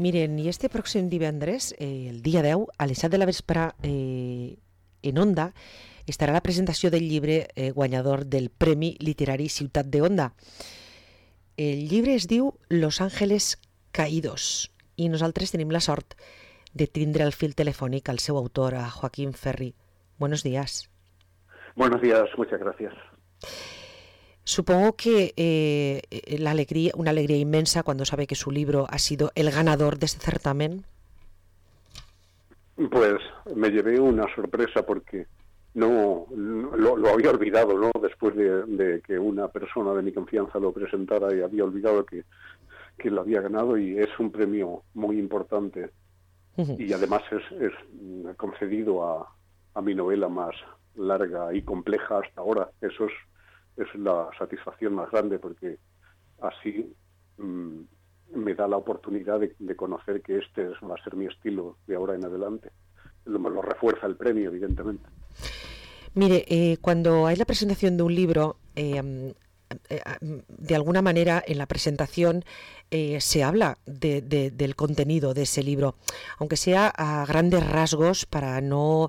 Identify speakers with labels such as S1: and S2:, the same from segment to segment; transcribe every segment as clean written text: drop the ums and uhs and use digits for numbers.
S1: Miren, i este pròxim divendres, el dia 10, a les 7 de la vespre, en Onda, estarà la presentació del llibre guanyador del Premi Literari Ciutat de Onda. El llibre es diu Los Ángeles Caídos i nosaltres tenim la sort de tindre al fil telefònic al seu autor, a Joaquín Ferri. Buenos días.
S2: Buenos días, muchas gracias.
S1: Supongo que una alegría inmensa cuando sabe que su libro ha sido el ganador de este certamen.
S2: Pues me llevé una sorpresa porque no lo había olvidado, ¿no? Después de que una persona de mi confianza lo presentara, y había olvidado que lo había ganado, y es un premio muy importante. Y además es concedido a mi novela más larga y compleja hasta ahora. Eso es la satisfacción más grande, porque así me da la oportunidad de conocer que este va a ser mi estilo de ahora en adelante. Me lo refuerza el premio, evidentemente.
S1: Mire, cuando hay la presentación de un libro, de alguna manera en la presentación se habla del contenido de ese libro, aunque sea a grandes rasgos, para no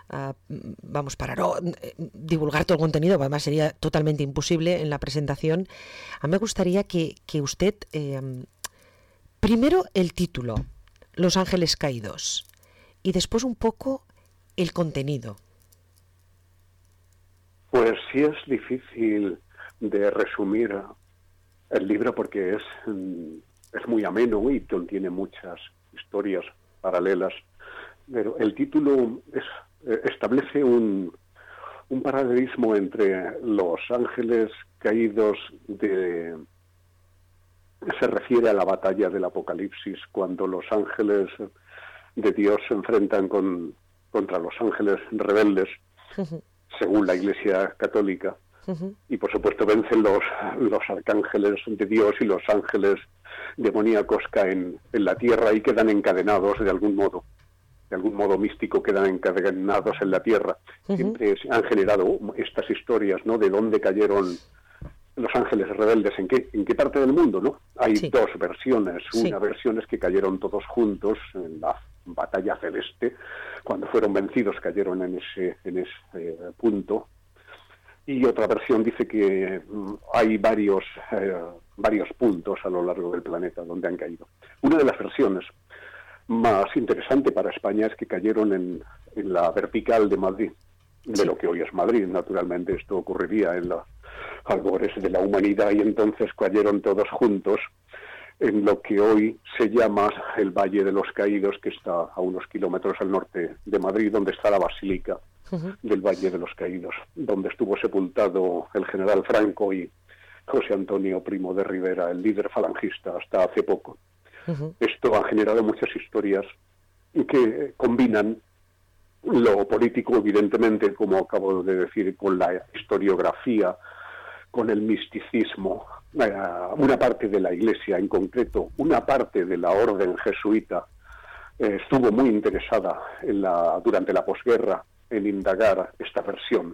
S1: divulgar todo el contenido, además sería totalmente imposible en la presentación. A mí me gustaría que usted, primero el título, Los Ángeles Caídos, y después un poco el contenido.
S2: Pues sí, es difícil de resumir el libro porque es muy ameno y contiene muchas historias paralelas, pero el título establece un paralelismo entre los ángeles caídos se refiere a la batalla del Apocalipsis, cuando los ángeles de Dios se enfrentan contra los ángeles rebeldes, según la Iglesia Católica, y por supuesto vencen los arcángeles de Dios, y los ángeles demoníacos caen en la tierra y quedan encadenados de algún modo místico, quedan encadenados en la tierra. Siempre se han generado estas historias, ¿no? De dónde cayeron los ángeles rebeldes, en qué parte del mundo, ¿no? Hay dos versiones. Una versión es que cayeron todos juntos en la batalla celeste, cuando fueron vencidos cayeron en ese punto, y otra versión dice que hay varios puntos a lo largo del planeta donde han caído. Una de las versiones más interesante para España es que cayeron en la vertical de Madrid, de lo que hoy es Madrid. Naturalmente esto ocurriría en los albores de la humanidad, y entonces cayeron todos juntos en lo que hoy se llama el Valle de los Caídos, que está a unos kilómetros al norte de Madrid, donde está la Basílica del Valle de los Caídos, donde estuvo sepultado el general Franco y José Antonio Primo de Rivera, el líder falangista, hasta hace poco. Esto ha generado muchas historias que combinan lo político, evidentemente, como acabo de decir, con la historiografía, con el misticismo. Una parte de la Iglesia, en concreto una parte de la orden jesuita, estuvo muy interesada durante la posguerra en indagar esta versión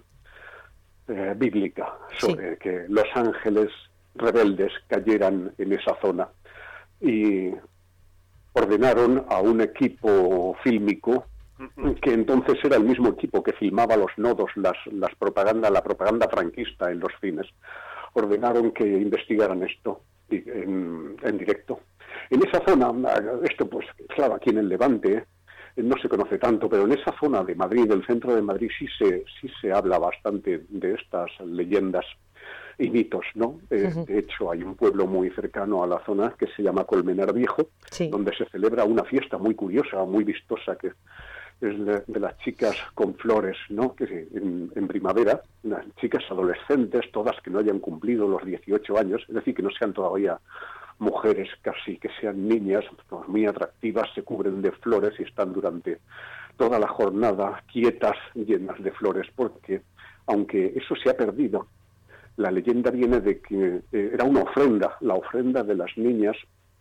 S2: bíblica sobre que los ángeles rebeldes cayeran en esa zona, y ordenaron a un equipo fílmico, que entonces era el mismo equipo que filmaba los nodos, la propaganda franquista en los cines. Ordenaron que investigaran esto en directo. En esa zona, esto pues claro, aquí en el Levante no se conoce tanto, pero en esa zona de Madrid, del centro de Madrid, sí se habla bastante de estas leyendas y mitos, ¿no? De hecho, hay un pueblo muy cercano a la zona que se llama Colmenar Viejo, donde se celebra una fiesta muy curiosa, muy vistosa, que es de las chicas con flores, ¿no? Que en primavera, las chicas adolescentes, todas que no hayan cumplido los 18 años, es decir, que no sean todavía mujeres, casi que sean niñas, pues muy atractivas, se cubren de flores y están durante toda la jornada quietas, llenas de flores, porque aunque eso se ha perdido, la leyenda viene de que era una ofrenda, la ofrenda de las niñas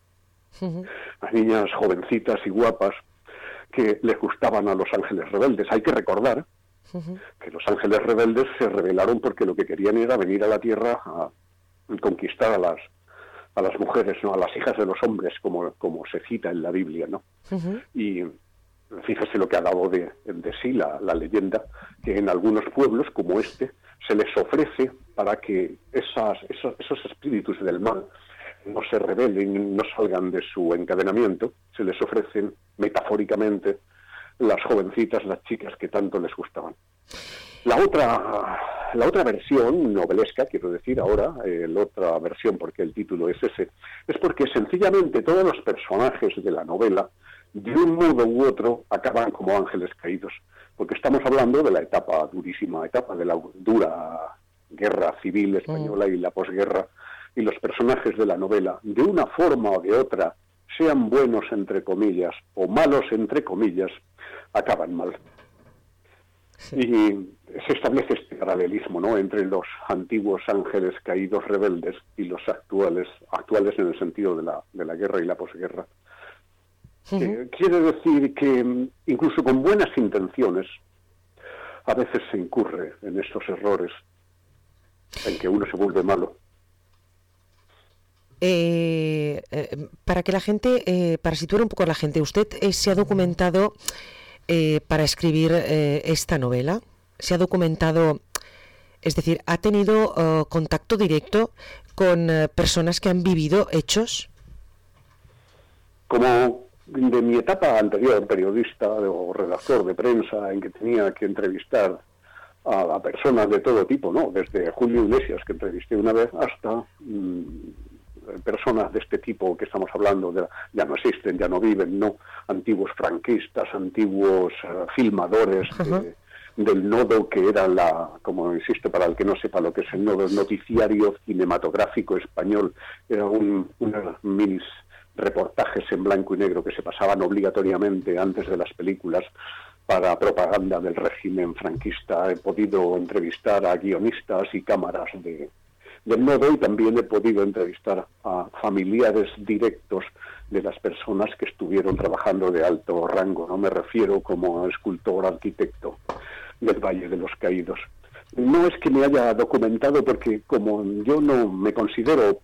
S2: jovencitas y guapas, que les gustaban a los ángeles rebeldes. Hay que recordar que los ángeles rebeldes se rebelaron porque lo que querían era venir a la tierra a conquistar a las mujeres, ¿no? A las hijas de los hombres, como se cita en la Biblia, ¿no? Y fíjese lo que ha dado de sí la leyenda, que en algunos pueblos como este se les ofrece, para que esos espíritus del mal no se rebelen, no salgan de su encadenamiento, se les ofrecen metafóricamente las jovencitas, las chicas que tanto les gustaban. La otra versión novelesca, quiero decir ahora, la otra versión, porque el título es ese, es porque sencillamente todos los personajes de la novela, de un modo u otro, acaban como ángeles caídos, porque estamos hablando de la durísima etapa de la dura guerra civil española y la posguerra, y los personajes de la novela, de una forma o de otra, sean buenos entre comillas o malos entre comillas, acaban mal. Sí. Y se establece este paralelismo, ¿no?, entre los antiguos ángeles caídos rebeldes y los actuales en el sentido de la guerra y la posguerra. Quiere decir que incluso con buenas intenciones a veces se incurre en estos errores en que uno se vuelve malo.
S1: Para que la gente, para situar un poco a la gente, ¿usted se ha documentado para escribir esta novela? ¿Se ha documentado, es decir, ha tenido contacto directo con personas que han vivido hechos?
S2: Como de mi etapa anterior, periodista o redactor de prensa, en que tenía que entrevistar a personas de todo tipo, ¿no? Desde Julio Iglesias, que entrevisté una vez, hasta personas de este tipo que estamos hablando, ya no existen, ya no viven, ¿no? Antiguos franquistas, antiguos filmadores del Nodo, que era como insisto, para el que no sepa lo que es el Nodo, el noticiario cinematográfico español, era unos minis reportajes en blanco y negro que se pasaban obligatoriamente antes de las películas para propaganda del régimen franquista. He podido entrevistar a guionistas y cámaras del Nodo, y también he podido entrevistar a familiares directos de las personas que estuvieron trabajando de alto rango, no me refiero como escultor, arquitecto del Valle de los Caídos. No es que me haya documentado, porque como yo no me considero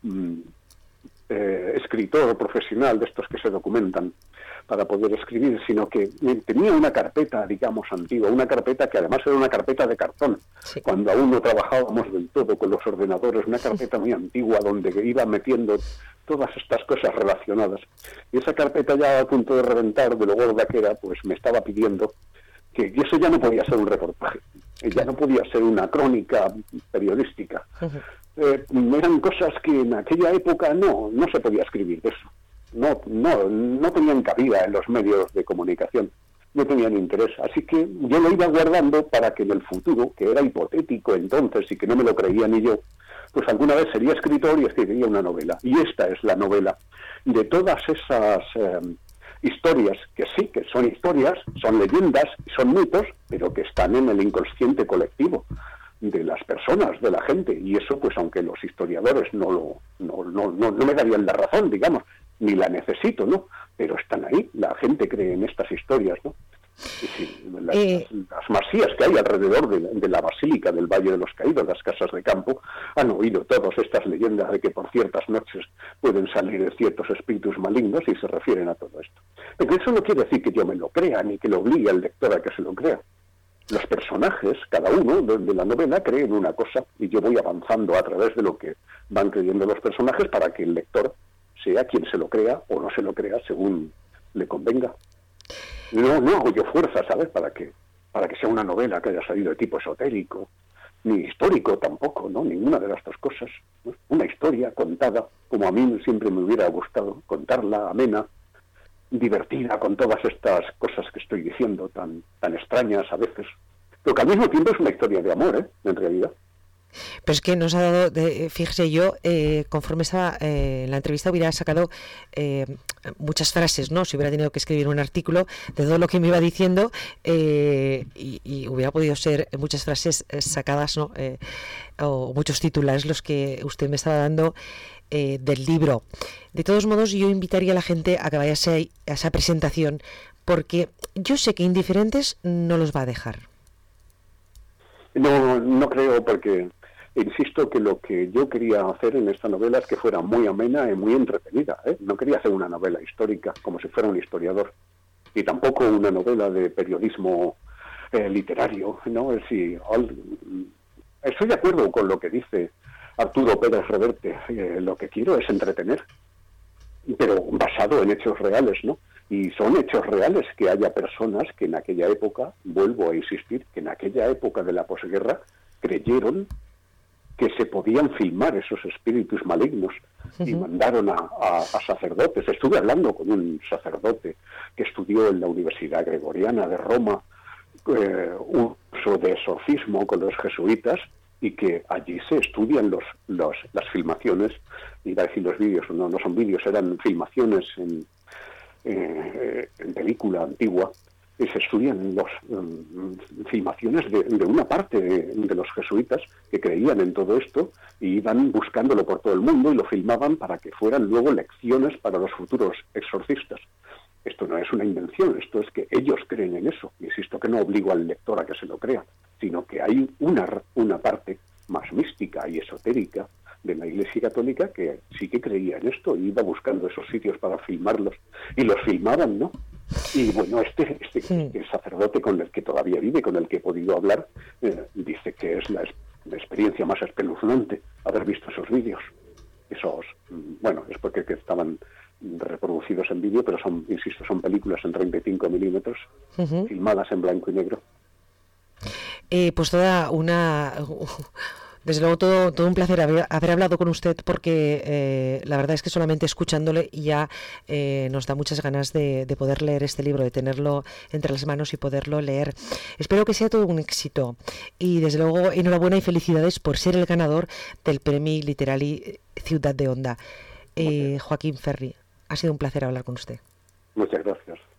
S2: escritor profesional de estos que se documentan para poder escribir, sino que tenía una carpeta, digamos, antigua, una carpeta que además era una carpeta de cartón, sí, cuando aún no trabajábamos del todo con los ordenadores, una carpeta muy antigua donde iba metiendo todas estas cosas relacionadas. Y esa carpeta, ya a punto de reventar de lo gorda que era, pues me estaba pidiendo que eso ya no podía ser un reportaje, ya no podía ser una crónica periodística. Eran cosas que en aquella época no se podía escribir de eso. No tenían cabida en los medios de comunicación, no tenían interés. Así que yo lo iba guardando para que en el futuro, que era hipotético entonces y que no me lo creía ni yo, pues alguna vez sería escritor y escribiría una novela. Y esta es la novela de todas esas historias, que sí, que son historias, son leyendas, son mitos, pero que están en el inconsciente colectivo de las personas, de la gente. Y eso, pues aunque los historiadores no me darían la razón, digamos, ni la necesito, ¿no? Pero están ahí, la gente cree en estas historias, ¿no? Y sí, las masías que hay alrededor de la Basílica del Valle de los Caídos, las casas de campo, han oído todas estas leyendas de que por ciertas noches pueden salir ciertos espíritus malignos, y se refieren a todo esto. Pero eso no quiere decir que yo me lo crea, ni que lo obligue al lector a que se lo crea. Los personajes, cada uno de la novela, cree en una cosa, y yo voy avanzando a través de lo que van creyendo los personajes para que el lector sea quien se lo crea o no se lo crea según le convenga. No hago yo fuerza, ¿sabes? Para que sea una novela que haya salido de tipo esotérico, ni histórico tampoco, ¿no? Ninguna de las dos cosas, ¿no? Una historia contada como a mí siempre me hubiera gustado, contarla amena, divertida, con todas estas cosas que estoy diciendo, tan extrañas a veces, pero que al mismo tiempo es una historia de amor, en realidad.
S1: Pero es que nos ha dado, fíjese, yo conforme estaba en la entrevista hubiera sacado muchas frases, ¿no? Si hubiera tenido que escribir un artículo de todo lo que me iba diciendo, y hubiera podido ser muchas frases sacadas, ¿no? O muchos titulares los que usted me estaba dando del libro. De todos modos, yo invitaría a la gente a que vaya a esa presentación, porque yo sé que indiferentes no los va a dejar.
S2: No creo, porque Insisto que lo que yo quería hacer en esta novela es que fuera muy amena y muy entretenida, ¿eh? No quería hacer una novela histórica como si fuera un historiador, y tampoco una novela de periodismo literario, ¿no? Estoy de acuerdo con lo que dice Arturo Pérez Reverte, lo que quiero es entretener, pero basado en hechos reales, ¿no? Y son hechos reales que haya personas que en aquella época, vuelvo a insistir, que en aquella época de la posguerra creyeron que se podían filmar esos espíritus malignos y mandaron a sacerdotes. Estuve hablando con un sacerdote que estudió en la Universidad Gregoriana de Roma uso de exorcismo con los jesuitas, y que allí se estudian las filmaciones, iba a decir los vídeos, no son vídeos, eran filmaciones en película antigua, y se estudian las filmaciones de una parte de los jesuitas que creían en todo esto y iban buscándolo por todo el mundo y lo filmaban para que fueran luego lecciones para los futuros exorcistas. Esto no es una invención, esto es que ellos creen en eso. Insisto que no obligo al lector a que se lo crea, sino que hay una parte más mística y esotérica de la Iglesia Católica que sí que creía en esto y iba buscando esos sitios para filmarlos, y los filmaban, ¿no? Y bueno, este sacerdote con el que todavía vive, con el que he podido hablar, dice que es la experiencia más espeluznante haber visto esos vídeos. Bueno, es porque que estaban reproducidos en vídeo, pero insisto, son películas en 35 milímetros, filmadas en blanco y negro.
S1: Pues desde luego todo un placer haber hablado con usted, porque la verdad es que solamente escuchándole ya nos da muchas ganas de poder leer este libro, de tenerlo entre las manos y poderlo leer. Espero que sea todo un éxito, y desde luego enhorabuena y felicidades por ser el ganador del Premi Literari Ciutat de Onda. Joaquín Ferri, ha sido un placer hablar con usted.
S2: Muchas gracias.